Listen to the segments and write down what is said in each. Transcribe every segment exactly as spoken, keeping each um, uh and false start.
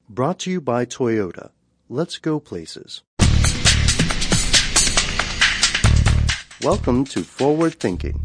Brought to you by Toyota. Let's go places. Welcome to Forward Thinking.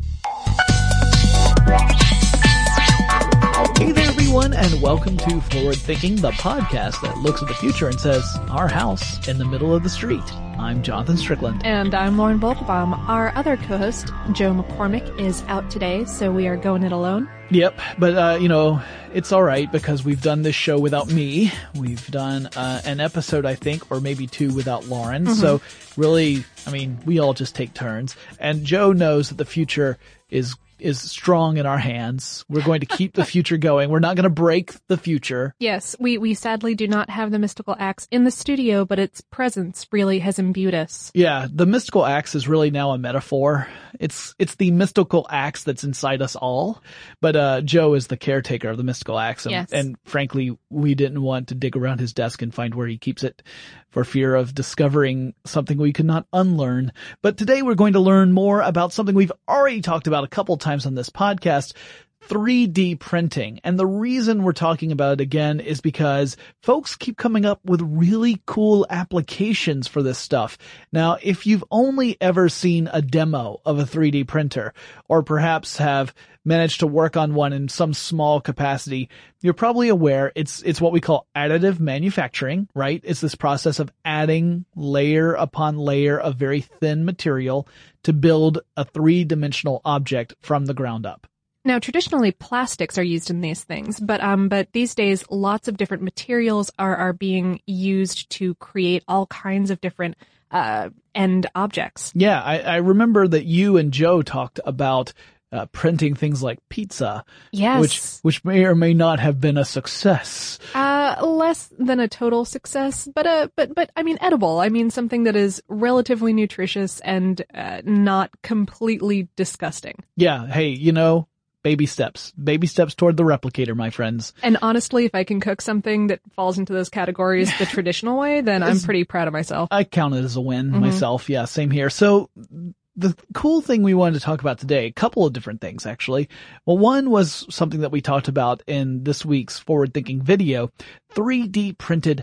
Hey there, everyone, and welcome to Forward Thinking, the podcast that looks at the future and says, our house in the middle of the street. I'm Jonathan Strickland. And I'm Lauren Boltbaum. Our other co-host, Joe McCormick, is out today, so we are going it alone. Yep, but, uh, you know, it's all right because we've done this show without me. We've done uh, an episode, I think, or maybe two without Lauren. Mm-hmm. So really, I mean, we all just take turns. And Joe knows that the future is is strong in our hands. We're going to keep the future going. We're not going to break the future. Yes, we, we sadly do not have the mystical axe in the studio, but its presence really has imbued us. Yeah, the mystical axe is really now a metaphor. It's it's the mystical axe that's inside us all. But uh Joe is the caretaker of the mystical axe. And, yes. and frankly, we didn't want to dig around his desk and find where he keeps it for fear of discovering something we could not unlearn. But today we're going to learn more about something we've already talked about a couple times on this podcast, three D printing. And the reason we're talking about it again is because folks keep coming up with really cool applications for this stuff. Now, if you've only ever seen a demo of a three D printer, or perhaps have managed to work on one in some small capacity, you're probably aware it's it's what we call additive manufacturing, right? It's this process of adding layer upon layer of very thin material to build a three-dimensional object from the ground up. Now, traditionally, plastics are used in these things, but um, but these days, lots of different materials are are being used to create all kinds of different uh end objects. Yeah, I, I remember that you and Joe talked about uh, printing things like pizza. Yes. Which which may or may not have been a success. Uh, less than a total success, but uh, but but I mean edible. I mean something that is relatively nutritious and uh, not completely disgusting. Yeah. Hey, you know. Baby steps. Baby steps toward the replicator, my friends. And honestly, if I can cook something that falls into those categories the traditional way, then I'm pretty proud of myself. I count it as a win mm-hmm. myself. Yeah, same here. So the cool thing we wanted to talk about today, a couple of different things actually. Well, one was something that we talked about in this week's Forward Thinking video, three D printed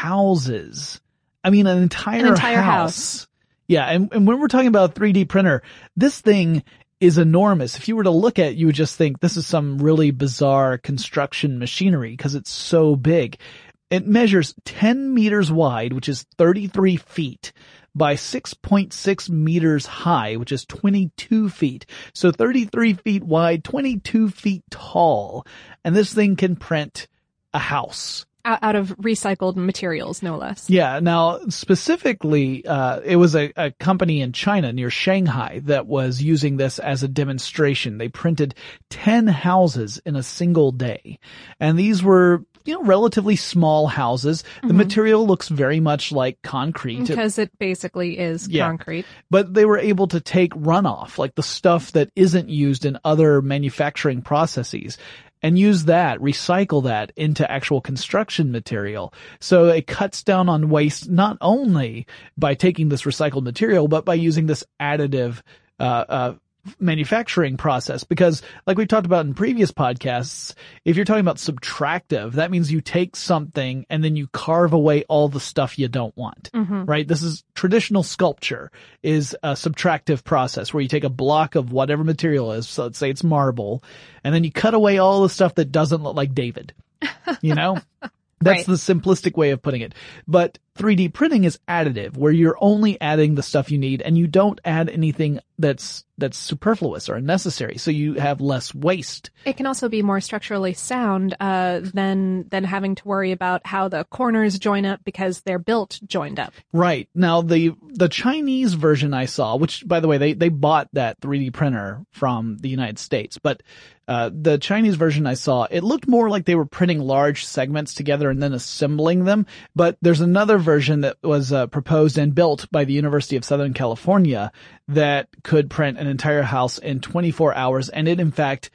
houses. I mean, an entire, an entire house. house. Yeah, and, and when we're talking about a three D printer, this thing is enormous. If you were to look at it, you would just think this is some really bizarre construction machinery because it's so big. It measures ten meters wide, which is thirty-three feet, by six point six meters high, which is twenty-two feet. So thirty-three feet wide, twenty-two feet tall. And this thing can print a house. Out of recycled materials, no less. Yeah. Now, specifically, uh, it was a, a company in China near Shanghai that was using this as a demonstration. They printed ten houses in a single day. And these were, you know, relatively small houses. The mm-hmm. material looks very much like concrete. Because it basically is yeah. concrete. But they were able to take runoff, like the stuff that isn't used in other manufacturing processes, and use that, recycle that into actual construction material. So it cuts down on waste not only by taking this recycled material, but by using this additive uh, uh manufacturing process. Because like we've talked about in previous podcasts, if you're talking about subtractive, that means you take something and then you carve away all the stuff you don't want, mm-hmm. right? This is traditional sculpture is a subtractive process where you take a block of whatever material is. So let's say it's marble, and then you cut away all the stuff that doesn't look like David, you know? That's right. the simplistic way of putting it. But three D printing is additive, where you're only adding the stuff you need and you don't add anything that's that's superfluous or unnecessary, so you have less waste. It can also be more structurally sound uh than than having to worry about how the corners join up because they're built joined up. Right. Now the the Chinese version I saw, which by the way they they bought that three D printer from the United States, but uh the Chinese version I saw, it looked more like they were printing large segments together and then assembling them. But there's another version that was uh, proposed and built by the University of Southern California that could print an entire house in twenty-four hours, and it in fact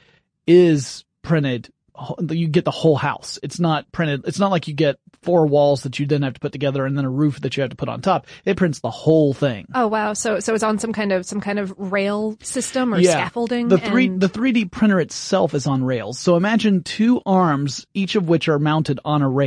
is printed. You get the whole house. It's not printed. It's not like you get four walls that you then have to put together and then a roof that you have to put on top. It prints the whole thing. Oh wow! So so it's on some kind of some kind of rail system or yeah. scaffolding. The three and... the three D printer itself is on rails. So imagine two arms, each of which are mounted on a rail.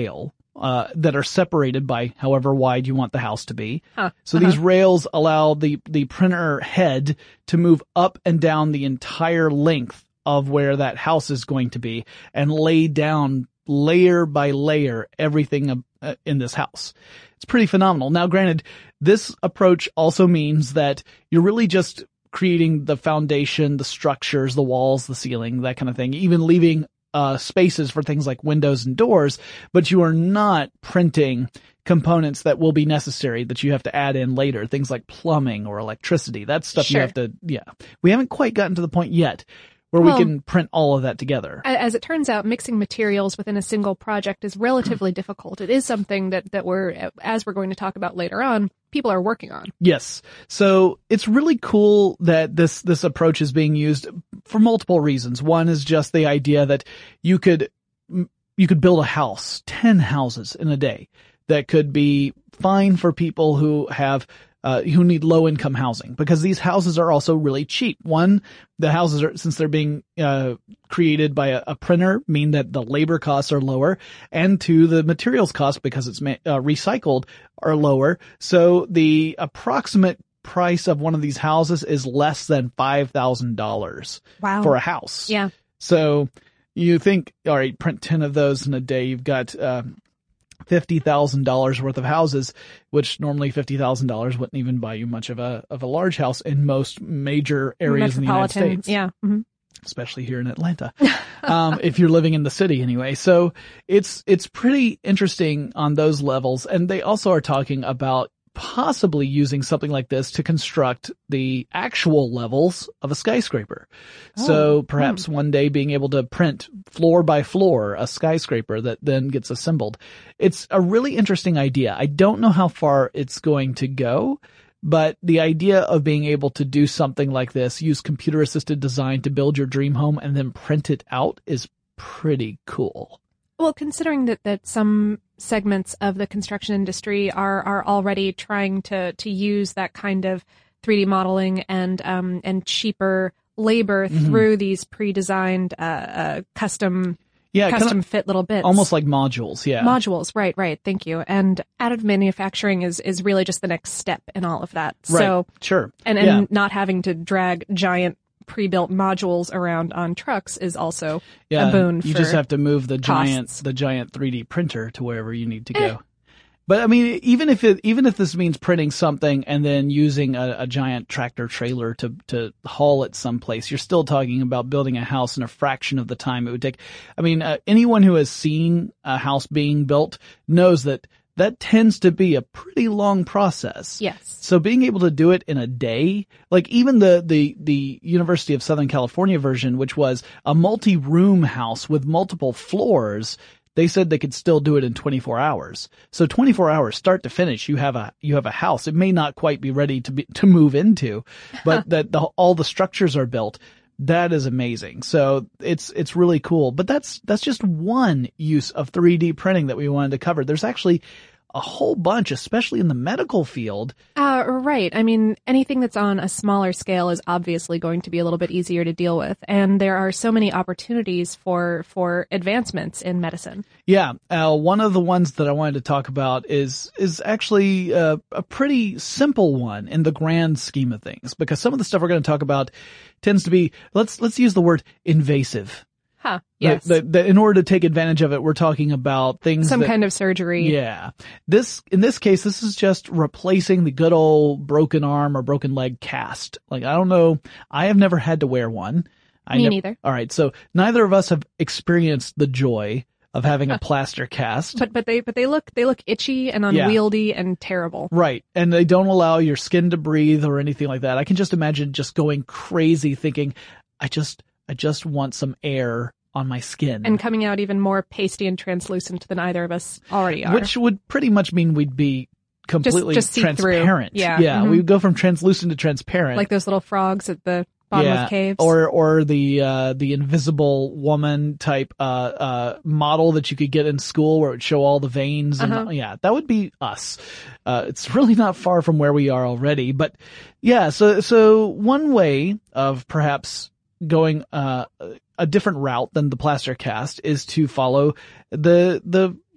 uh, that are separated by however wide you want the house to be. Huh. So Uh-huh. these rails allow the, the printer head to move up and down the entire length of where that house is going to be and lay down layer by layer everything uh, in this house. It's pretty phenomenal. Now, granted, this approach also means that you're really just creating the foundation, the structures, the walls, the ceiling, that kind of thing, even leaving uh spaces for things like windows and doors, but you are not printing components that will be necessary that you have to add in later, things like plumbing or electricity. That's stuff Sure. you have to, yeah. We haven't quite gotten to the point yet where Well, we can print all of that together. As it turns out, mixing materials within a single project is relatively difficult. It is something that, that we're, as we're going to talk about later on, people are working on. Yes. So it's really cool that this, this approach is being used for multiple reasons. One is just the idea that you could, you could build a house, ten houses in a day that could be fine for people who have Uh, who need low income housing, because these houses are also really cheap. One, the houses are, since they're being, uh, created by a, a printer, mean that the labor costs are lower, and two, the materials costs, because it's ma- uh, recycled, are lower. So the approximate price of one of these houses is less than five thousand dollars Wow. for a house. Yeah. So you think, all right, print ten of those in a day, you've got, um, fifty thousand dollars worth of houses, which normally fifty thousand dollars wouldn't even buy you much of a, of a large house in most major areas in the United Metropolitan, States. yeah. Mm-hmm. Especially here in Atlanta. um, if you're living in the city anyway. So it's, it's pretty interesting on those levels. And they also are talking about possibly using something like this to construct the actual levels of a skyscraper. Oh, so perhaps hmm. one day being able to print floor by floor a skyscraper that then gets assembled. It's a really interesting idea. I don't know how far it's going to go, but the idea of being able to do something like this, use computer assisted design to build your dream home and then print it out, is pretty cool. Well, considering that, that some segments of the construction industry are, are already trying to, to use that kind of three D modeling and, um, and cheaper labor mm-hmm. through these pre-designed, uh, uh, custom, yeah, custom kind of fit little bits. Almost like modules. Yeah. Modules. Right. Right. Thank you. And additive manufacturing is, is really just the next step in all of that. Right. So sure. And, and yeah. not having to drag giant pre-built modules around on trucks is also yeah, a boon you for just have to move the costs. giant the giant three D printer to wherever you need to go. Eh. But I mean, even if it even if this means printing something and then using a, a giant tractor trailer to to haul it someplace, you're still talking about building a house in a fraction of the time it would take. I mean, uh, anyone who has seen a house being built knows that that tends to be a pretty long process. Yes. So being able to do it in a day, like even the, the, the University of Southern California version, which was a multi-room house with multiple floors, they said they could still do it in twenty-four hours. So twenty-four hours, start to finish, you have a, you have a house. It may not quite be ready to be, to move into, but that the, all the structures are built. That is amazing. So it's, it's really cool. But that's, that's just one use of three D printing that we wanted to cover. There's actually a whole bunch, especially in the medical field. Uh, right. I mean, anything that's on a smaller scale is obviously going to be a little bit easier to deal with. And there are so many opportunities for, for advancements in medicine. Yeah. Uh, one of the ones that I wanted to talk about is, is actually uh, a pretty simple one in the grand scheme of things, because some of the stuff we're going to talk about tends to be, let's, let's use the word invasive. Huh. Yes. The, the, the, in order to take advantage of it, we're talking about things Some that, kind of surgery. Yeah. This, in this case, this is just replacing the good old broken arm or broken leg cast. Like, I don't know. I have never had to wear one. I Me ne- neither. All right. So neither of us have experienced the joy of having a plaster cast. But, but they, but they look, they look itchy and unwieldy yeah. and terrible. Right. And they don't allow your skin to breathe or anything like that. I can just imagine just going crazy thinking, I just, I just want some air on my skin. And coming out even more pasty and translucent than either of us already are. Which would pretty much mean we'd be completely just, just transparent. Yeah. Yeah. Mm-hmm. We would go from translucent to transparent. Like those little frogs at the bottom yeah. of caves. Or, or the, uh, the invisible woman type, uh, uh, model that you could get in school where it would show all the veins. And uh-huh. yeah, that would be us. Uh, it's really not far from where we are already. But yeah, so, so one way of perhaps going, uh, a different route than the plaster cast is to follow the, the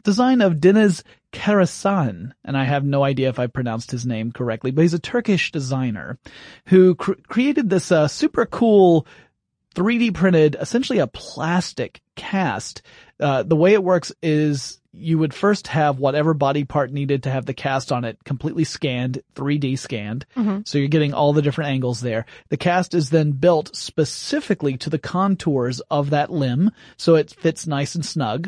design of Deniz Karasan, and I have no idea if I pronounced his name correctly, but he's a Turkish designer who cr- created this uh, super cool three D printed, essentially a plastic cast. Uh, the way it works is you would first have whatever body part needed to have the cast on it completely scanned, three D scanned. Mm-hmm. So you're getting all the different angles there. The cast is then built specifically to the contours of that limb, so it fits nice and snug.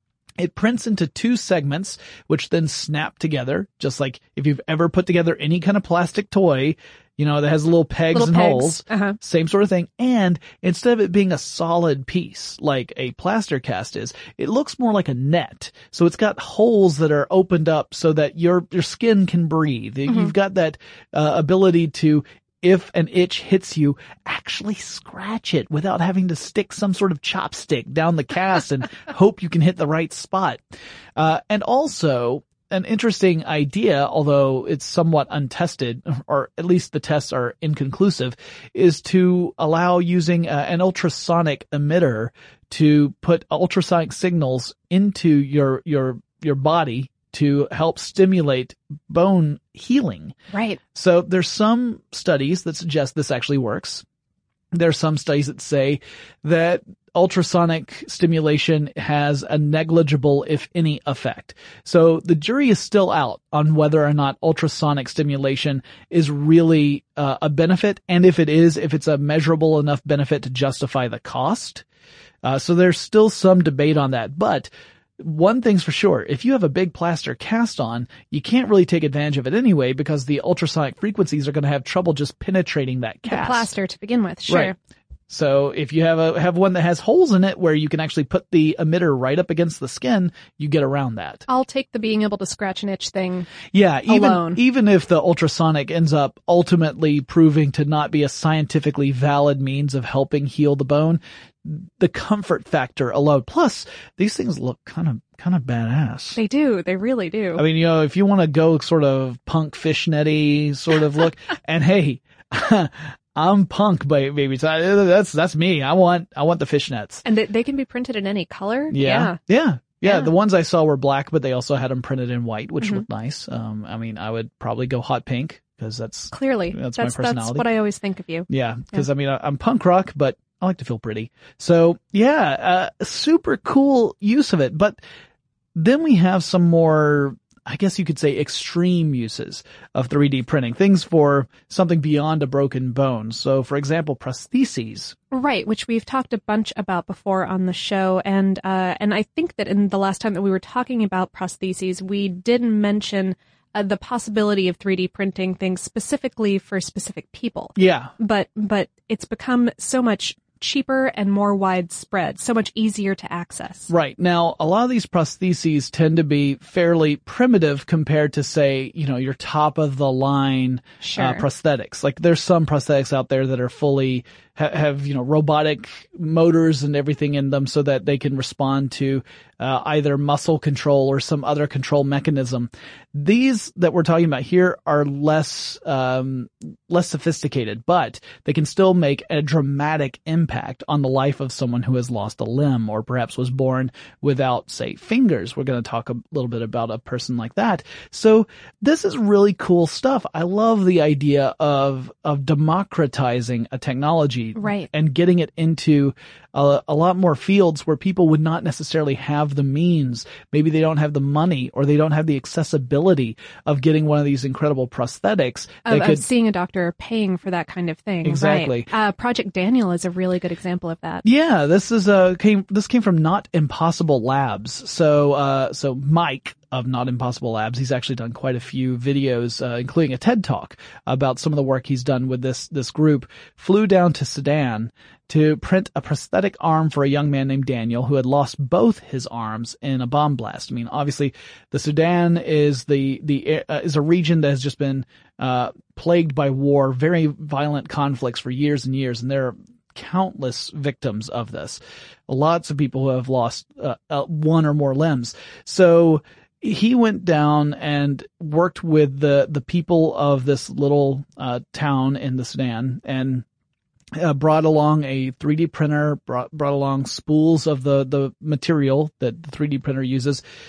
It prints into two segments, which then snap together, just like if you've ever put together any kind of plastic toy, you know, that has little pegs little and pegs. holes. Uh-huh. Same sort of thing. And instead of it being a solid piece like a plaster cast is, it looks more like a net. So it's got holes that are opened up so that your your skin can breathe. Mm-hmm. You've got that uh, ability to, if an itch hits you, actually scratch it without having to stick some sort of chopstick down the cast and hope you can hit the right spot. Uh, and also, an interesting idea, although it's somewhat untested, or at least the tests are inconclusive, is to allow using uh, an ultrasonic emitter to put ultrasonic signals into your, your, your body to help stimulate bone healing. Right. So there's some studies that suggest this actually works. There are some studies that say that ultrasonic stimulation has a negligible, if any, effect. So the jury is still out on whether or not ultrasonic stimulation is really uh, a benefit, and if it is, if it's a measurable enough benefit to justify the cost. Uh, so there's still some debate on that. But one thing's for sure, if you have a big plaster cast on, you can't really take advantage of it anyway because the ultrasonic frequencies are going to have trouble just penetrating that cast. The plaster to begin with, sure. Right. So if you have a have one that has holes in it where you can actually put the emitter right up against the skin, you get around that. I'll take the being able to scratch an itch thing. Yeah, even alone. even if the ultrasonic ends up ultimately proving to not be a scientifically valid means of helping heal the bone, the comfort factor alone. Plus, these things look kind of kind of badass. They do. They really do. I mean, you know, if you want to go sort of punk fishnetty sort of look, and hey, I'm punk, baby. So that's that's me. I want I want the fishnets. And they, they can be printed in any color. Yeah. Yeah. yeah. Yeah, Yeah. the ones I saw were black, but they also had them printed in white, which Mm-hmm. looked nice. Um, I mean, I would probably go hot pink because that's Clearly. That's, That's, my personality. that's what I always think of you. Yeah, because I mean, I, I'm punk rock, but I like to feel pretty. So yeah, uh, super cool use of it. But then we have some more, I guess you could say, extreme uses of three D printing, things for something beyond a broken bone. So for example, prostheses. Right, which we've talked a bunch about before on the show, and uh, and I think that in the last time that we were talking about prostheses, we did mention uh, the possibility of three D printing things specifically for specific people. Yeah. But but it's become so much cheaper and more widespread, so much easier to access. Right. Now, a lot of these prostheses tend to be fairly primitive compared to, say, you know, your top of the line Sure. uh, prosthetics. Like there's some prosthetics out there that are fully ha- have, you know, robotic motors and everything in them so that they can respond to uh, either muscle control or some other control mechanism. These that we're talking about here are less um less sophisticated, but they can still make a dramatic impact on the life of someone who has lost a limb or perhaps was born without, say, fingers. We're going to talk a little bit about a person like that. So this is really cool stuff. I love the idea of of democratizing a technology Right. and getting it into a, a lot more fields where people would not necessarily have the means. Maybe they don't have the money or they don't have the accessibility of getting one of these incredible prosthetics. Of, They of could, seeing a doctor or paying for that kind of thing. Exactly. Right. Uh, Project Daniel is a really good example of that. yeah, this is uh came this came from Not Impossible Labs. So uh so Mike of Not Impossible Labs, he's actually done quite a few videos, uh, including a TED Talk about some of the work he's done with this this group. Flew down to Sudan to print a prosthetic arm for a young man named Daniel who had lost both his arms in a bomb blast. I mean, obviously, the Sudan is the the uh, is a region that has just been uh plagued by war, very violent conflicts for years and years, and there are countless victims of this. Lots of people who have lost uh, uh, one or more limbs. So he went down and worked with the the people of this little uh town in the Sudan and Uh, brought along a three D printer, brought, brought along spools of the, the material that the three D printer uses,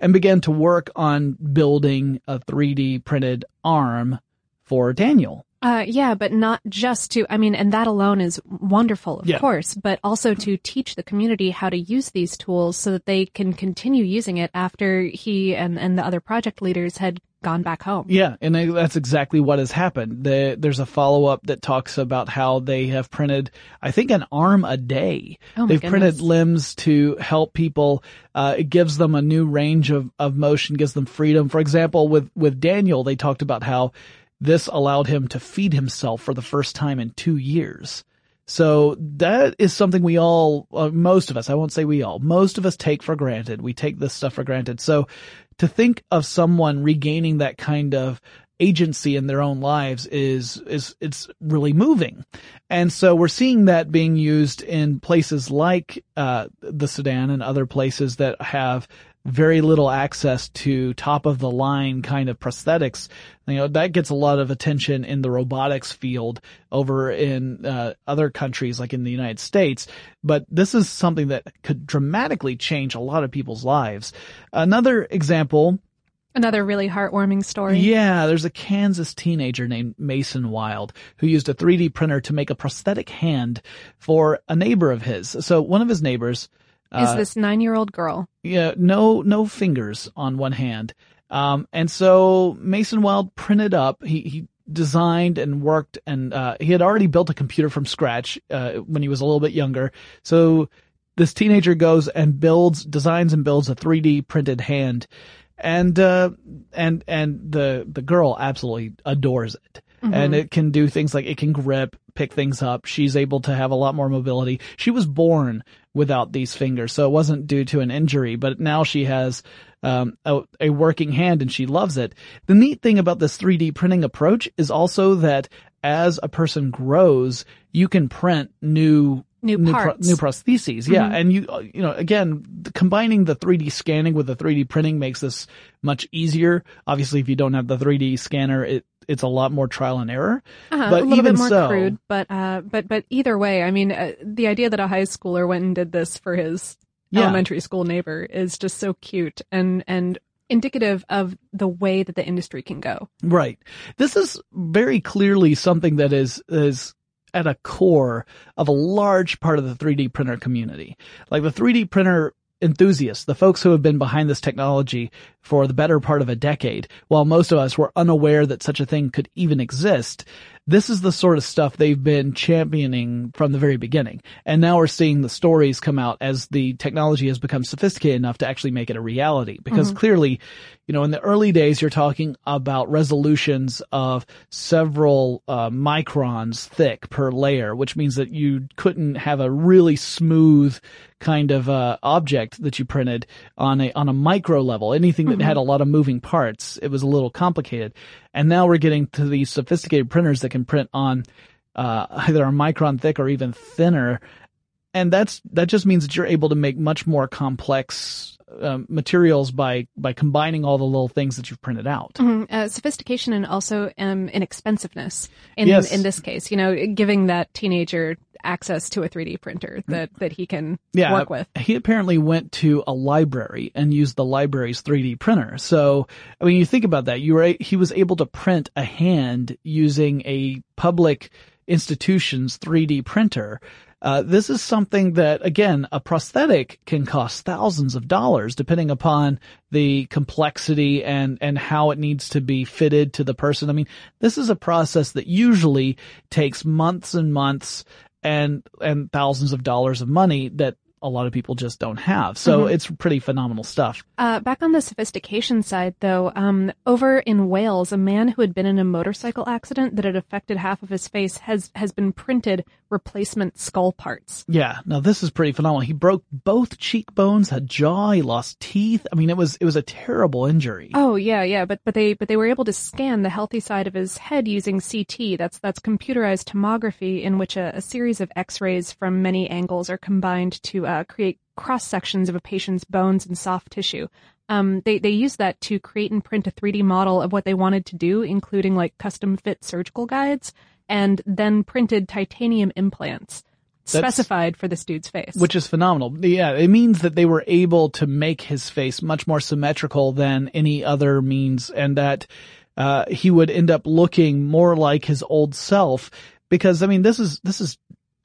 and began to work on building a three D printed arm for Daniel. Uh, yeah, but not just to, I mean, and that alone is wonderful, of Yeah. course, but also to teach the community how to use these tools so that they can continue using it after he and, and the other project leaders had gone back home. Yeah, and I- that's exactly what has happened. The, there's a follow-up that talks about how they have printed, I think, an arm a day. Oh my They've goodness. printed limbs to help people. Uh, it gives them a new range of, of motion, gives them freedom. For example, with, with Daniel, they talked about how this allowed him to feed himself for the first time in two years. So that is something we all, uh, most of us, I won't say we all, most of us take for granted. We take this stuff for granted. So to think of someone regaining that kind of agency in their own lives is, is, it's really moving. And so we're seeing that being used in places like, uh, the Sudan and other places that have very little access to top of the line kind of prosthetics. You know, that gets a lot of attention in the robotics field over in uh, other countries like in the United States. But this is something that could dramatically change a lot of people's lives. Another example. Another really heartwarming story. Yeah, there's a Kansas teenager named Mason Wild who used a three D printer to make a prosthetic hand for a neighbor of his. So one of his neighbors, Is uh, this nine-year-old girl? Yeah, no, no fingers on one hand. Um, and so Mason Wild printed up, he, he designed and worked and, uh, he had already built a computer from scratch, uh, when he was a little bit younger. So this teenager goes and builds, designs and builds a three D printed hand. And, uh, and, and the, the girl absolutely adores it. Mm-hmm. And it can do things like it can grip, pick things up. She's able to have a lot more mobility. She was born without these fingers, so it wasn't due to an injury, but now she has um, a, a working hand and she loves it. The neat thing about this three D printing approach is also that as a person grows, you can print new New new, parts. new prostheses. Yeah. Mm-hmm. And you, uh, you know, again, the, combining the three D scanning with the three D printing makes this much easier. Obviously, if you don't have the three D scanner, it, it's a lot more trial and error. Uh-huh, but a little even bit more so, crude, but uh, but but either way, I mean, uh, the idea that a high schooler went and did this for his Yeah. elementary school neighbor is just so cute and and indicative of the way that the industry can go. Right. This is very clearly something that is, is at a core of a large part of the three D printer community. Like the three D printer enthusiasts, the folks who have been behind this technology for the better part of a decade, while most of us were unaware that such a thing could even exist. This is the sort of stuff they've been championing from the very beginning. And now we're seeing the stories come out as the technology has become sophisticated enough to actually make it a reality. Because mm-hmm. clearly, you know, in the early days, you're talking about resolutions of several uh, microns thick per layer, which means that you couldn't have a really smooth kind of uh, object that you printed on a on a micro level. Anything that mm-hmm. had a lot of moving parts, it was a little complicated. And now we're getting to these sophisticated printers that can print on uh either a micron thick or even thinner. And that's that just means that you're able to make much more complex um, materials by by combining all the little things that you've printed out. Mm-hmm. Uh, sophistication and also um, inexpensiveness in Yes. in this case, you know, giving that teenager access to a three D printer that that he can yeah, work with. He apparently went to a library and used the library's three D printer. So, I mean, you think about that. You were a- he was able to print a hand using a public institution's three D printer. Uh, this is something that, again, a prosthetic can cost thousands of dollars depending upon the complexity and, and how it needs to be fitted to the person. I mean, this is a process that usually takes months and months and, and thousands of dollars of money that a lot of people just don't have. So mm-hmm. it's pretty phenomenal stuff. Uh, back on the sophistication side, though, um, over in Wales, a man who had been in a motorcycle accident that had affected half of his face has has been printed replacement skull parts. Yeah, now this is pretty phenomenal. He broke both cheekbones, had jaw, he lost teeth. I mean, it was it was a terrible injury. Oh yeah, yeah, but but they but they were able to scan the healthy side of his head using C T. That's that's computerized tomography, in which a, a series of X-rays from many angles are combined to uh, create cross sections of a patient's bones and soft tissue. Um, they, they use that to create and print a three D model of what they wanted to do, including like custom fit surgical guides, and then printed titanium implants. specified for this dude's face. Which is phenomenal. Yeah, it means that they were able to make his face much more symmetrical than any other means, and that uh he would end up looking more like his old self. Because, I mean, this is this is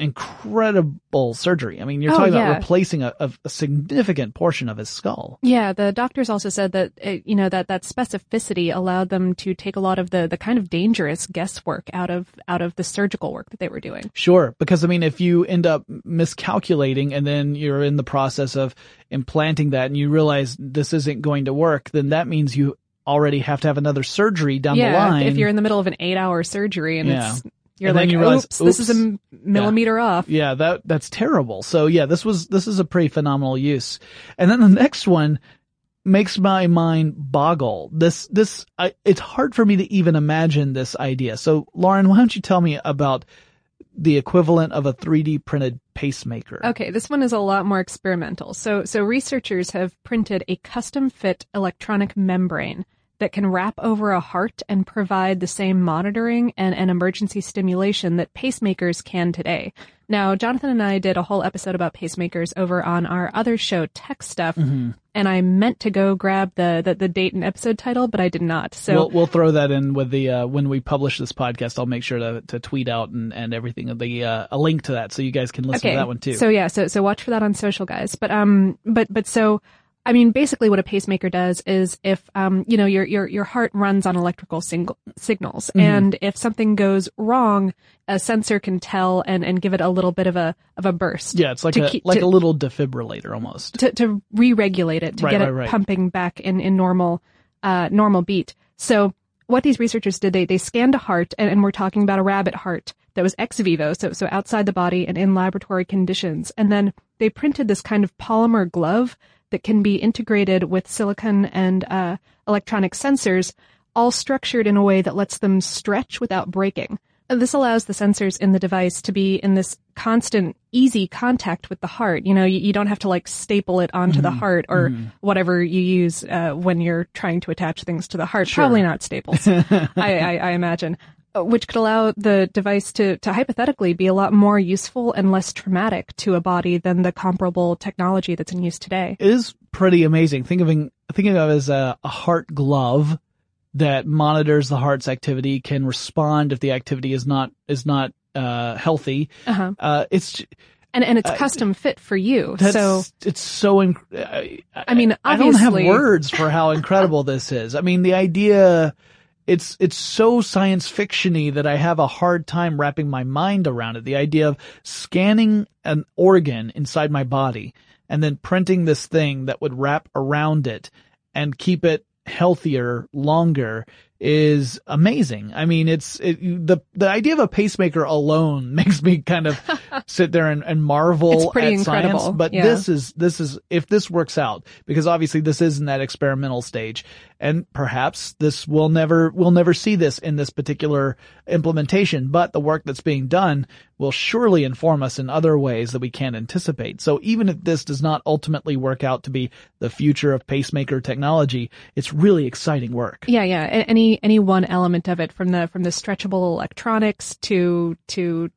incredible surgery. I mean, you're oh, talking yeah. about replacing a, a significant portion of his skull. Yeah, the doctors also said that, it, you know, that that specificity allowed them to take a lot of the, the kind of dangerous guesswork out of out of the surgical work that they were doing. Sure, because, I mean, if you end up miscalculating and then you're in the process of implanting that and you realize this isn't going to work, then that means you already have to have another surgery down yeah, the line. if you're in the middle of an eight-hour surgery and yeah. it's... You're and like, you realize, oops, this is a millimeter yeah. off. Yeah, that that's terrible. So yeah, this was this is a pretty phenomenal use. And then the next one makes my mind boggle. This this I, it's hard for me to even imagine this idea. So Lauren, why don't you tell me about the equivalent of a three D printed pacemaker? Okay, this one is a lot more experimental. So so researchers have printed a custom fit electronic membrane that can wrap over a heart and provide the same monitoring and, and emergency stimulation that pacemakers can today. Now, Jonathan and I did a whole episode about pacemakers over on our other show, Tech Stuff, mm-hmm. and I meant to go grab the, the, the date and episode title, but I did not. So we'll, we'll throw that in with the uh, when we publish this podcast. I'll make sure to, to tweet out and, and everything the uh, a link to that so you guys can listen okay. to that one too. So yeah, so so watch for that on social, guys. But um, but but so. I mean, basically what a pacemaker does is if, um, you know, your, your, your heart runs on electrical sing- signals. Mm-hmm. And if something goes wrong, a sensor can tell and, and give it a little bit of a, of a burst. Yeah, it's like a, keep, like to, a little defibrillator almost. To, to re-regulate it, to right, get right, it right. pumping back in, in normal, uh, normal beat. So what these researchers did, they, they scanned a heart, and, and we're talking about a rabbit heart that was ex vivo, so, so outside the body and in laboratory conditions. And then they printed this kind of polymer glove that can be integrated with silicon and uh, electronic sensors, all structured in a way that lets them stretch without breaking. This allows the sensors in the device to be in this constant, easy contact with the heart. You know, you, you don't have to like staple it onto mm-hmm. the heart or mm-hmm. whatever you use uh, when you're trying to attach things to the heart. Sure. Probably not staples, I, I, I imagine. Which could allow the device to, to hypothetically be a lot more useful and less traumatic to a body than the comparable technology that's in use today. It is pretty amazing. Think of thinking of it as a, a heart glove that monitors the heart's activity, can respond if the activity is not is not uh, healthy. Uh-huh. Uh, it's and and it's uh, custom fit for you. That's, so it's so. Inc- I, I mean, I don't have words for how incredible this is. I mean, the idea. It's, it's so science fiction-y that I have a hard time wrapping my mind around it. The idea of scanning an organ inside my body and then printing this thing that would wrap around it and keep it healthier longer is amazing. I mean, it's, it, the, the idea of a pacemaker alone makes me kind of sit there and, and marvel it's pretty at incredible. science. But yeah. this is, this is, if this works out, because obviously this is in that experimental stage, and perhaps this will never, we'll never see this in this particular implementation, but the work that's being done will surely inform us in other ways that we can't anticipate. So even if this does not ultimately work out to be the future of pacemaker technology, it's really exciting work. Yeah, yeah. Any, any one element of it, from the, from the stretchable electronics to, to.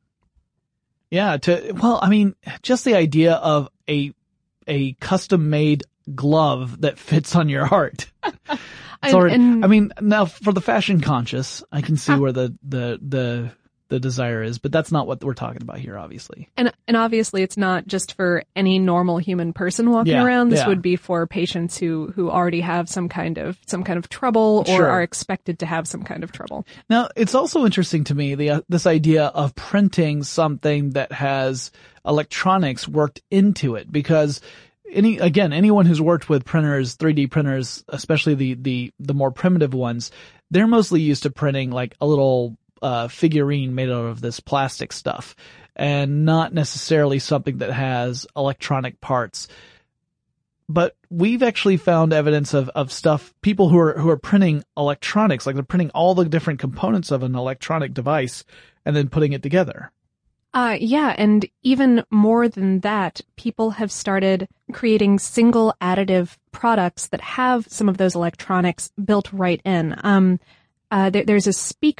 Yeah, to, well, I mean, just the idea of a, a custom made glove that fits on your heart. It's already, and, I mean, now for the fashion conscious, I can see uh, where the, the, the, the desire is, but that's not what we're talking about here, obviously. And, and obviously it's not just for any normal human person walking yeah, around. This yeah. would be for patients who, who already have some kind of, some kind of trouble or sure. are expected to have some kind of trouble. Now, it's also interesting to me, the, uh, this idea of printing something that has electronics worked into it, because Any, again, anyone who's worked with printers, three D printers, especially the, the, the more primitive ones, they're mostly used to printing like a little, uh, figurine made out of this plastic stuff and not necessarily something that has electronic parts. But we've actually found evidence of, of stuff, people who are, who are printing electronics, like they're printing all the different components of an electronic device and then putting it together. Uh, yeah, and even more than that, people have started creating single additive products that have some of those electronics built right in. Um, uh, there, there's a speaker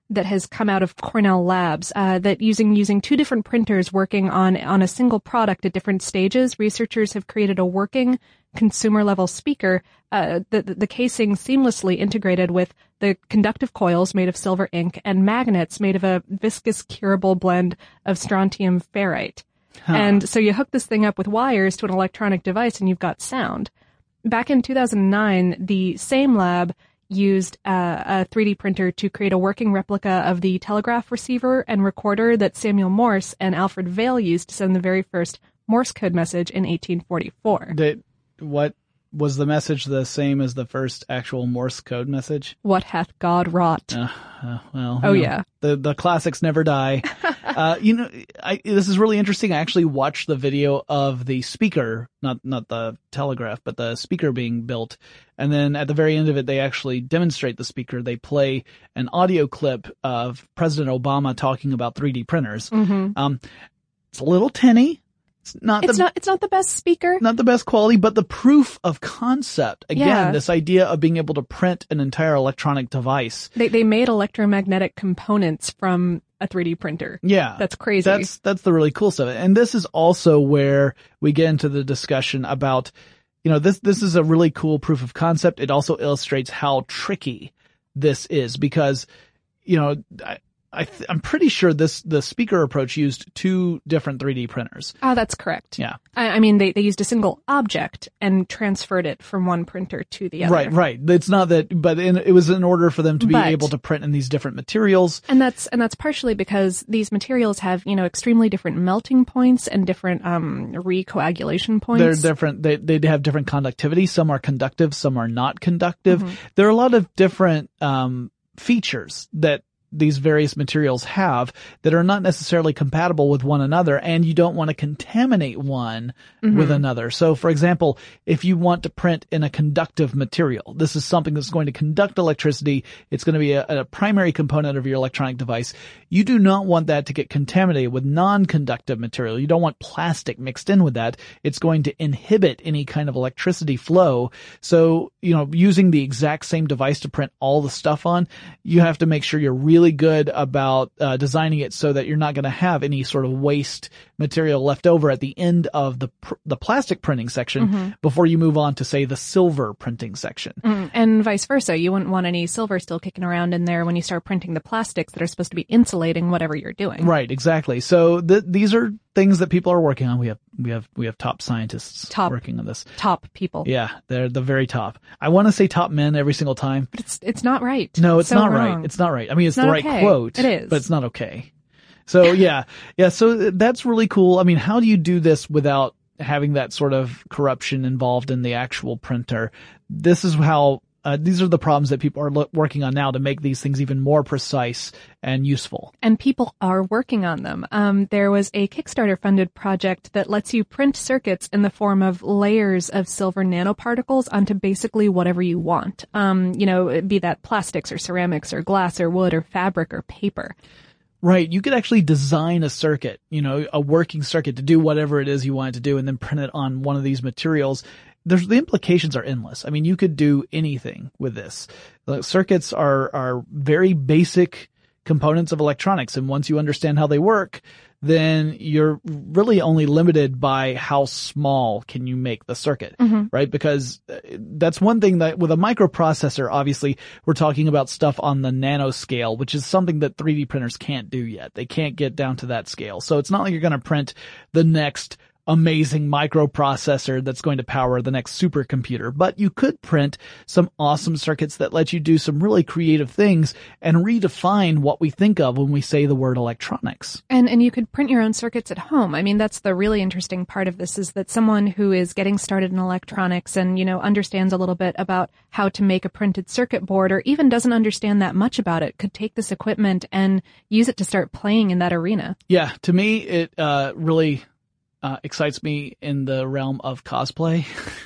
that has come out of Cornell Labs, uh, that using using two different printers working on on a single product at different stages, researchers have created a working consumer level speaker, uh, the, the casing seamlessly integrated with the conductive coils made of silver ink and magnets made of a viscous curable blend of strontium ferrite. Huh. And so you hook this thing up with wires to an electronic device and you've got sound. Back in two thousand nine, the same lab used uh, a three D printer to create a working replica of the telegraph receiver and recorder that Samuel Morse and Alfred Vail used to send the very first Morse code message in eighteen forty-four. Did, what was the message the same as the first actual Morse code message? What hath God wrought? Uh, uh, well, oh you know, yeah, the the classics never die. uh, you know, I, this is really interesting. I actually watched the video of the speaker, not not the telegraph, but the speaker being built, and then at the very end of it, they actually demonstrate the speaker. They play an audio clip of President Obama talking about three D printers. Mm-hmm. Um, it's a little tinny. It's not it's the, not, it's not the best speaker. Not the best quality, but the proof of concept. Again, yeah. This idea of being able to print an entire electronic device. They, they made electromagnetic components from a three D printer. Yeah. That's crazy. That's, that's the really cool stuff. And this is also where we get into the discussion about, you know, this, this is a really cool proof of concept. It also illustrates how tricky this is because, you know, I, I th- I'm pretty sure this, the speaker approach used two different three D printers. Oh, that's correct. Yeah. I, I mean, they, they used a single object and transferred it from one printer to the other. Right, right. It's not that, but in, it was in order for them to be but, able to print in these different materials. And that's, and that's partially because these materials have, you know, extremely different melting points and different, um, recoagulation points. They're different. They, they have different conductivity. Some are conductive, some are not conductive. Mm-hmm. There are a lot of different, um, features that these various materials have that are not necessarily compatible with one another, and you don't want to contaminate one mm-hmm. with another. So, for example, if you want to print in a conductive material, this is something that's going to conduct electricity. It's going to be a, a primary component of your electronic device. You do not want that to get contaminated with non-conductive material. You don't want plastic mixed in with that. It's going to inhibit any kind of electricity flow. So, you know, using the exact same device to print all the stuff on, you have to make sure you're really really good about uh, designing it so that you're not going to have any sort of waste material left over at the end of the pr- the plastic printing section mm-hmm. before you move on to, say, the silver printing section. Mm, and vice versa. You wouldn't want any silver still kicking around in there when you start printing the plastics that are supposed to be insulating whatever you're doing. Right, exactly. So th- these are things that people are working on. We have we have we have top scientists top, working on this. Top people. Yeah, they're the very top. I want to say top men every single time, but it's it's not right. No, it's, it's so not wrong. right. It's not right. I mean, it's, it's the right okay. quote. It is, but it's not okay. So yeah, yeah. So that's really cool. I mean, how do you do this without having that sort of corruption involved in the actual printer? This is how. Uh, these are the problems that people are lo- working on now to make these things even more precise and useful. And people are working on them. Um, there was a Kickstarter-funded project that lets you print circuits in the form of layers of silver nanoparticles onto basically whatever you want. Um, you know, be that plastics or ceramics or glass or wood or fabric or paper. Right. You could actually design a circuit, you know, a working circuit to do whatever it is you want it to do and then print it on one of these materials. There's, the implications are endless. I mean, you could do anything with this. The circuits are, are very basic components of electronics. And once you understand how they work, then you're really only limited by how small can you make the circuit, mm-hmm. right? Because that's one thing that with a microprocessor, obviously we're talking about stuff on the nanoscale, which is something that three D printers can't do yet. They can't get down to that scale. So it's not like you're going to print the next amazing microprocessor that's going to power the next supercomputer, but you could print some awesome circuits that let you do some really creative things and redefine what we think of when we say the word electronics. And and you could print your own circuits at home. I mean, that's the really interesting part of this, is that someone who is getting started in electronics and, you know, understands a little bit about how to make a printed circuit board, or even doesn't understand that much about it, could take this equipment and use it to start playing in that arena. Yeah, to me, it uh really Uh, excites me in the realm of cosplay.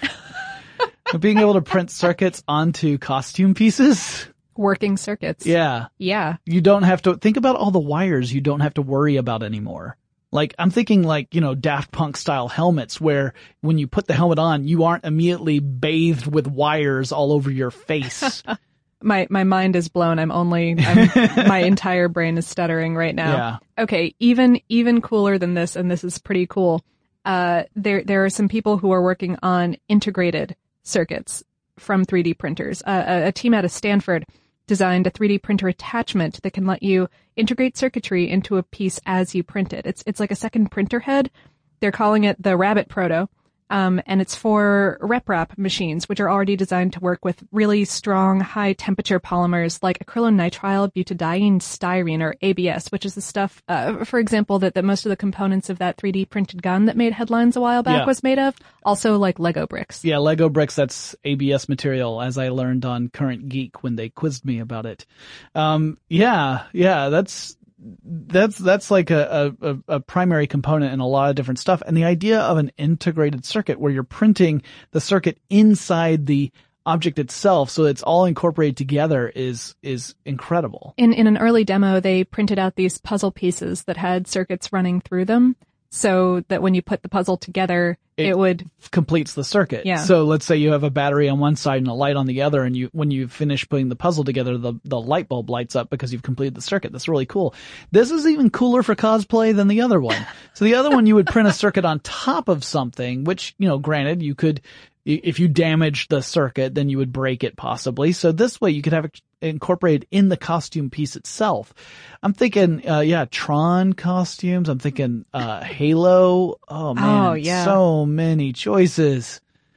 Being able to print circuits onto costume pieces. Working circuits. Yeah. Yeah. You don't have to think about all the wires you don't have to worry about anymore. Like, I'm thinking like, you know, Daft Punk style helmets where when you put the helmet on, you aren't immediately bathed with wires all over your face. My my mind is blown. I'm only I'm, my entire brain is stuttering right now. Yeah. Okay, even even cooler than this, and this is pretty cool. Uh, there there are some people who are working on integrated circuits from three D printers. Uh, a, a team out of Stanford designed a three D printer attachment that can let you integrate circuitry into a piece as you print it. It's it's like a second printer head. They're calling it the Rabbit Proto. Um, and it's for RepRap machines, which are already designed to work with really strong, high-temperature polymers like acrylonitrile butadiene styrene, or A B S, which is the stuff, uh, for example, that, that most of the components of that three D printed gun that made headlines a while back Yeah. was made of. Also, like Lego bricks. Yeah, Lego bricks, that's A B S material, as I learned on Current Geek when they quizzed me about it. Um, yeah, yeah, that's... That's, that's like a, a, a primary component in a lot of different stuff. And the idea of an integrated circuit where you're printing the circuit inside the object itself, so it's all incorporated together, is, is incredible. In, in an early demo, they printed out these puzzle pieces that had circuits running through them, so that when you put the puzzle together, it, it would completes the circuit. Yeah. So let's say you have a battery on one side and a light on the other, and you, when you finish putting the puzzle together, the, the light bulb lights up because you've completed the circuit. That's really cool. This is even cooler for cosplay than the other one. So the other one, you would print a circuit on top of something, which, you know, granted, you could, if you damaged the circuit, then you would break it possibly. So this way you could have it incorporated in the costume piece itself. I'm thinking, uh, yeah, Tron costumes. I'm thinking, uh, Halo. Oh man. Oh, yeah. So many choices.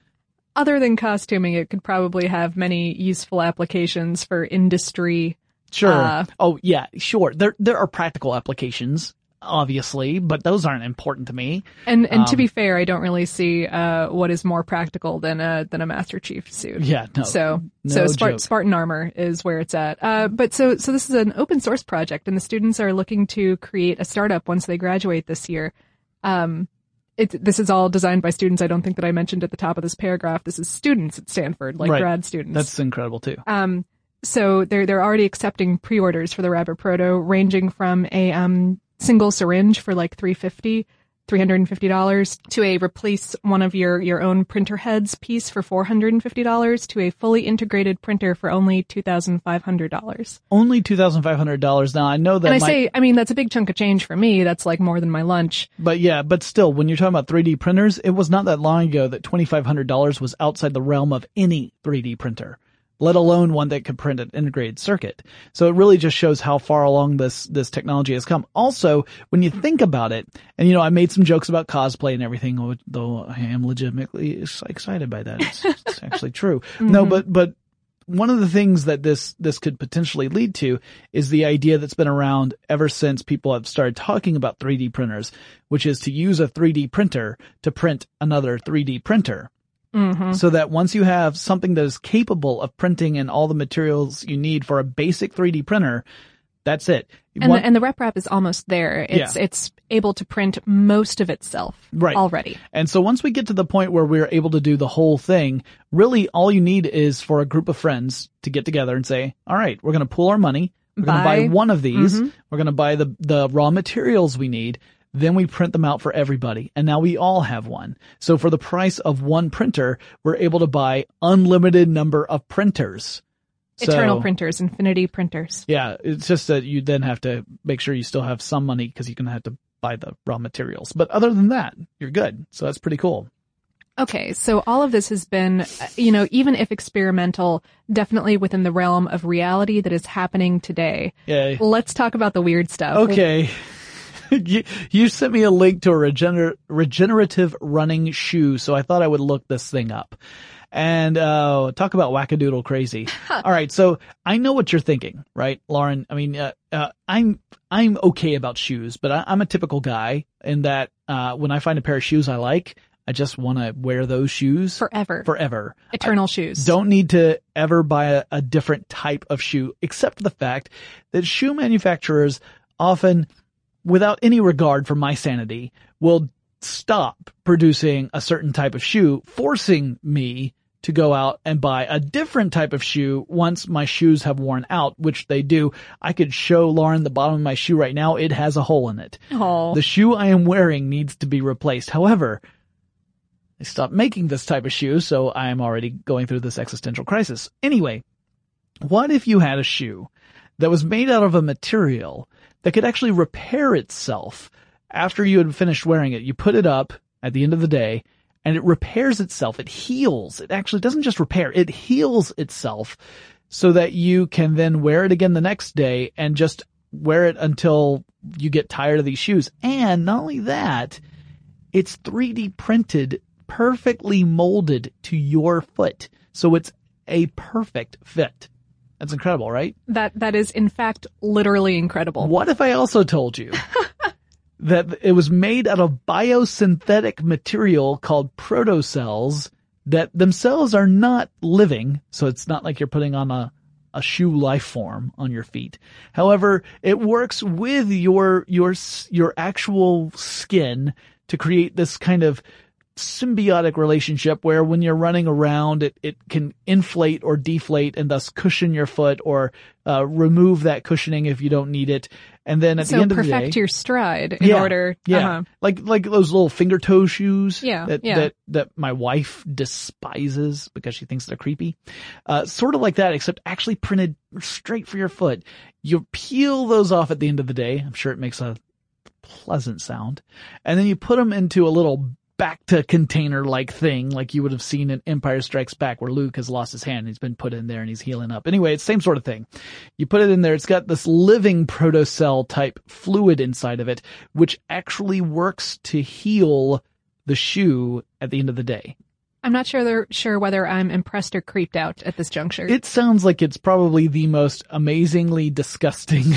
Other than costuming, it could probably have many useful applications for industry. Sure. Uh, oh yeah, sure. There, there are practical applications, obviously, but those aren't important to me. And and Um, to be fair, I don't really see uh what is more practical than a than a Master Chief suit. Yeah, no. So no so Spart- joke. Spartan armor is where it's at. Uh but so so this is an open source project, and the students are looking to create a startup once they graduate this year. Um it this is all designed by students. I don't think that I mentioned at the top of this paragraph. This is students at Stanford, like Right. grad students. That's incredible too. Um so they're they're already accepting pre-orders for the Rabbit Proto, ranging from a um single syringe for like three hundred fifty dollars three hundred fifty dollars to a replace one of your, your own printer heads piece for four hundred fifty dollars to a fully integrated printer for only two thousand five hundred dollars. Only two thousand five hundred dollars. Now I know that And I might, say, I mean, that's a big chunk of change for me. That's like more than my lunch. but yeah, but still, when you're talking about three D printers, it was not that long ago that twenty-five hundred dollars was outside the realm of any three D printer, let alone one that could print an integrated circuit. So it really just shows how far along this, this technology has come. Also, when you think about it, and you know, I made some jokes about cosplay and everything, though I am legitimately excited by that. It's, it's actually true. Mm-hmm. No, but, but one of the things that this, this could potentially lead to is the idea that's been around ever since people have started talking about three D printers, which is to use a three D printer to print another three D printer. Mm-hmm. So that once you have something that is capable of printing in all the materials you need for a basic three D printer, that's it. And, One, the, and the RepRap is almost there. It's Yeah. it's able to print most of itself Right. already. And so once we get to the point where we're able to do the whole thing, really all you need is for a group of friends to get together and say, all right, we're going to pool our money. We're going to Buy- buy one of these. Mhm. We're going to buy the, the raw materials we need. Then we print them out for everybody. And now we all have one. So for the price of one printer, we're able to buy unlimited number of printers. So- Eternal printers, infinity printers. Yeah, it's just that you then have to make sure you still have some money because you're going to have to buy the raw materials. But other than that, you're good. So that's pretty cool. Okay, so all of this has been, uh, you know, even if experimental, definitely within the realm of reality that is happening today. Yay. Let's talk about the weird stuff. Okay. you, you sent me a link to a regener- regenerative running shoe, so I thought I would look this thing up. And, uh, talk about wackadoodle crazy. All right. So I know what you're thinking, right, Lauren? I mean, uh, uh, I'm, I'm okay about shoes, but I, I'm a typical guy in that, uh, when I find a pair of shoes I like, I just want to wear those shoes Forever. forever. Eternal shoes. Don't need to ever buy a, a different type of shoe, except for the fact that shoe manufacturers often, without any regard for my sanity, will stop producing a certain type of shoe, forcing me to go out and buy a different type of shoe once my shoes have worn out, which they do. I could show Lauren the bottom of my shoe right now. It has a hole in it. Oh. The shoe I am wearing needs to be replaced. However, they stopped making this type of shoe, so I am already going through this existential crisis. Anyway, What if you had a shoe that was made out of a material that could actually repair itself after you had finished wearing it? You put it up at the end of the day and it repairs itself. It heals. It actually doesn't just repair. It heals itself so that you can then wear it again the next day and just wear it until you get tired of these shoes. And not only that, it's three D printed, perfectly molded to your foot. So it's a perfect fit. That's incredible, right? That that is, in fact, literally incredible. What if I also told you that it was made out of biosynthetic material called protocells that themselves are not living, so it's not like you're putting on a, a shoe life form on your feet. However, it works with your, your, your actual skin to create this kind of symbiotic relationship where when you're running around, it, it can inflate or deflate and thus cushion your foot or uh, remove that cushioning if you don't need it. And then at so the end of the day, perfect your stride in yeah, order. Yeah. Uh-huh. Like, like those little finger toe shoes yeah, that, yeah. that, that my wife despises because she thinks they're creepy. Uh, sort of like that, except actually printed straight for your foot. You peel those off at the end of the day. I'm sure it makes a pleasant sound. And then you put them into a little back to container like thing, like you would have seen in Empire Strikes Back where Luke has lost his hand. He's been put in there and he's healing up. Anyway, it's the same sort of thing. You put it in there. It's got this living protocell type fluid inside of it, which actually works to heal the shoe at the end of the day. I'm not sure sure whether I'm impressed or creeped out at this juncture. It sounds like it's probably the most amazingly disgusting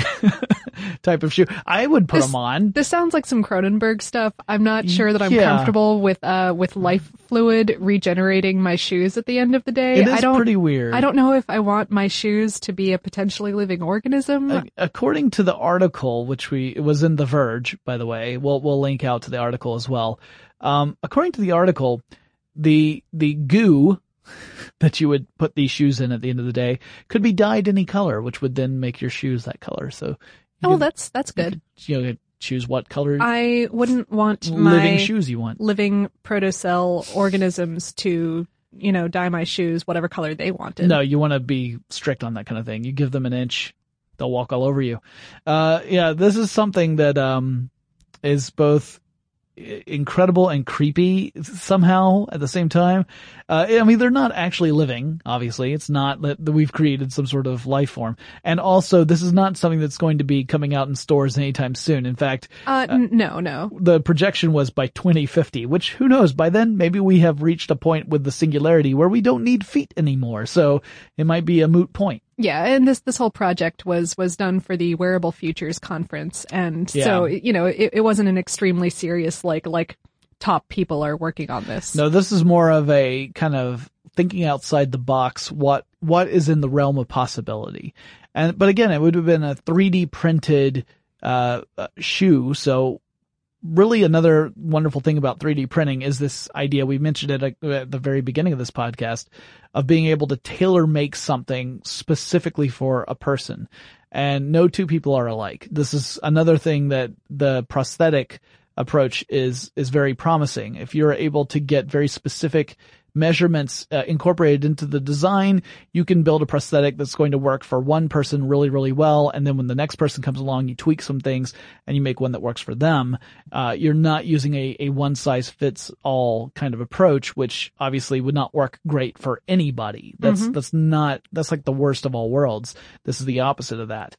type of shoe. I would put this, them on. This sounds like some Cronenberg stuff. I'm not sure that I'm yeah. comfortable with uh with life fluid regenerating my shoes at the end of the day. It is I don't, pretty weird. I don't know if I want my shoes to be a potentially living organism. Uh, according to the article, which we it was in The Verge, by the way, we'll we'll link out to the article as well. Um, according to the article, the the goo that you would put these shoes in at the end of the day could be dyed any color, which would then make your shoes that color. So, oh, could, that's that's good. You know, choose what color. I wouldn't want living my shoes you want. Living protocell organisms to, you know, dye my shoes whatever color they wanted. No, you want to be strict on that kind of thing. You give them an inch, they'll walk all over you. Uh, yeah, this is something that um is both incredible and creepy somehow at the same time. Uh, I mean, they're not actually living, obviously. It's not that we've created some sort of life form. And also, this is not something that's going to be coming out in stores anytime soon. In fact, uh, uh, no, no. The projection was by twenty fifty, which who knows, by then maybe we have reached a point with the singularity where we don't need feet anymore. So it might be a moot point. Yeah, and this this whole project was was done for the Wearable Futures conference, and yeah. so you know it, it wasn't an extremely serious like like top people are working on this. No, this is more of a kind of thinking outside the box. What what is in the realm of possibility? And but again, it would have been a three D printed uh shoe, so. Really, another wonderful thing about three D printing is this idea, we mentioned it at the very beginning of this podcast, of being able to tailor make something specifically for a person. And no two people are alike. This is another thing that the prosthetic approach is, is very promising. If you're able to get very specific measurements uh, incorporated into the design, you can build a prosthetic that's going to work for one person really, really well. And then when the next person comes along, you tweak some things and you make one that works for them. Uh, you're not using a, a one size fits all kind of approach, which obviously would not work great for anybody. That's, mm-hmm. that's not, that's like the worst of all worlds. This is the opposite of that.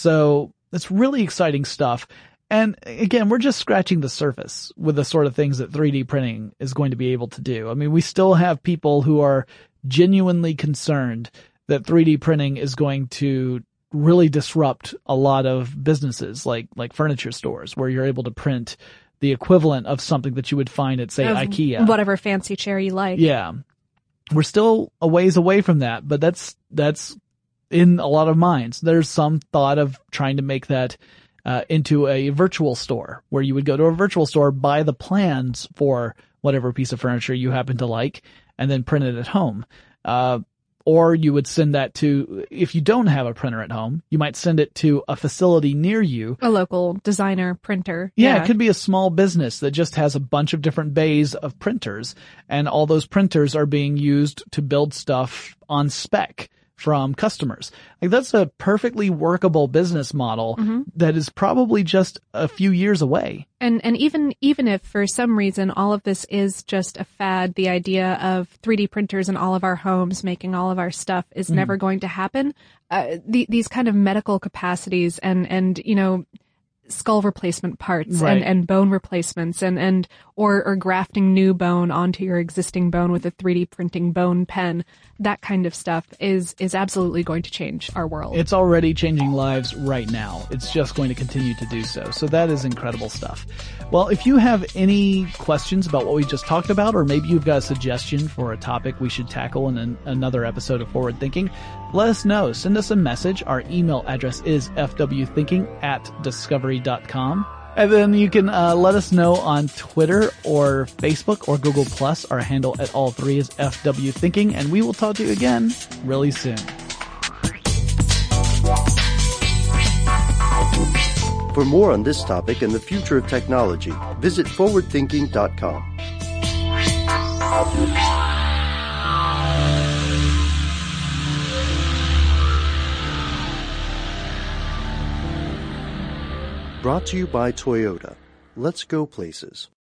So it's really exciting stuff. And again, we're just scratching the surface with the sort of things that three D printing is going to be able to do. I mean, we still have people who are genuinely concerned that three D printing is going to really disrupt a lot of businesses like, like furniture stores where you're able to print the equivalent of something that you would find at, say, of IKEA. Whatever fancy chair you like. Yeah. We're still a ways away from that, but that's, that's in a lot of minds. There's some thought of trying to make that Uh, into a virtual store where you would go to a virtual store, buy the plans for whatever piece of furniture you happen to like, and then print it at home. Uh, or you would send that to, if you don't have a printer at home, you might send it to a facility near you. A local designer printer. Yeah, yeah, it could be a small business that just has a bunch of different bays of printers, and all those printers are being used to build stuff on spec from customers. Like that's a perfectly workable business model mm-hmm. that is probably just a few years away. And and even even if for some reason all of this is just a fad, the idea of three D printers in all of our homes making all of our stuff is mm. never going to happen. Uh, the, these kind of medical capacities and and you know skull replacement parts right. and, and bone replacements and, and or, or grafting new bone onto your existing bone with a three D printing bone pen, that kind of stuff is is absolutely going to change our world. It's already changing lives right now. It's just going to continue to do so. So that is incredible stuff. Well, if you have any questions about what we just talked about, or maybe you've got a suggestion for a topic we should tackle in an, another episode of Forward Thinking, let us know. Send us a message. Our email address is f w thinking at discovery dot com. And then you can uh, let us know on Twitter or Facebook or Google Plus. Our handle at all three is F W Thinking, and we will talk to you again really soon. For more on this topic and the future of technology, visit forward thinking dot com. Brought to you by Toyota. Let's go places.